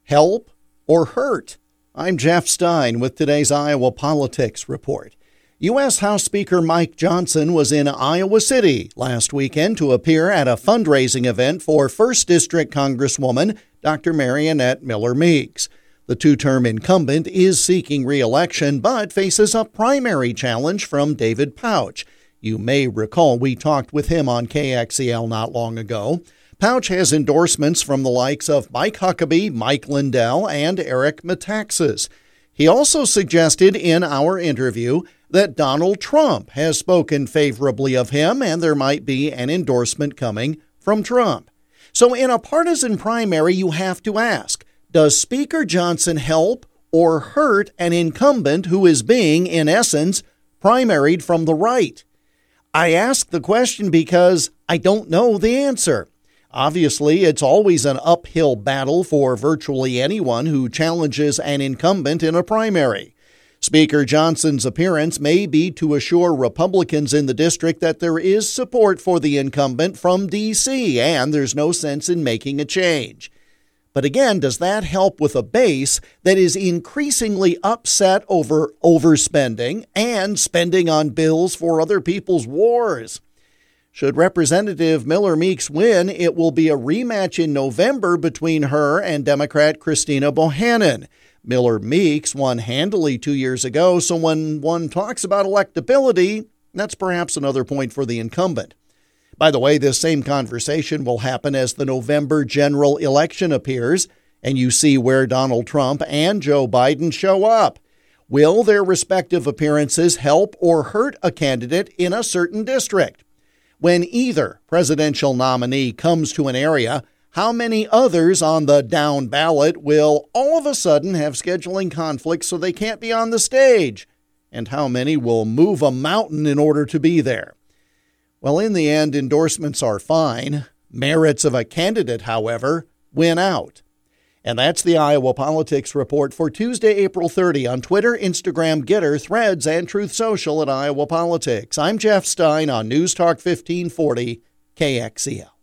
help or hurt? I'm Jeff Stein with today's Iowa Politics Report. U.S. House Speaker Mike Johnson was in Iowa City last weekend to appear at a fundraising event for 1st District Congresswoman Dr. Mariannette Miller Meeks. The two-term incumbent is seeking re-election but faces a primary challenge from David Pouch. You may recall we talked with him on KXEL not long ago. Pouch has endorsements from the likes of Mike Huckabee, Mike Lindell, and Eric Metaxas. He also suggested in our interview that Donald Trump has spoken favorably of him and there might be an endorsement coming from Trump. So in a partisan primary, you have to ask, does Speaker Johnson help or hurt an incumbent who is being, in essence, primaried from the right? I ask the question because I don't know the answer. Obviously, it's always an uphill battle for virtually anyone who challenges an incumbent in a primary. Speaker Johnson's appearance may be to assure Republicans in the district that there is support for the incumbent from D.C., and there's no sense in making a change. But again, does that help with a base that is increasingly upset over overspending and spending on bills for other people's wars? Should Representative Miller Meeks win, it will be a rematch in November between her and Democrat Christina Bohannon. Miller Meeks won handily 2 years ago, so when one talks about electability, that's perhaps another point for the incumbent. By the way, this same conversation will happen as the November general election appears, and you see where Donald Trump and Joe Biden show up. Will their respective appearances help or hurt a candidate in a certain district? When either presidential nominee comes to an area, how many others on the down ballot will all of a sudden have scheduling conflicts so they can't be on the stage? And how many will move a mountain in order to be there? Well, in the end, endorsements are fine. Merits of a candidate, however, win out. And that's the Iowa Politics Report for Tuesday, April 30 on Twitter, Instagram, Getter, Threads, and Truth Social at Iowa Politics. I'm Jeff Stein on News Talk 1540 KXEL.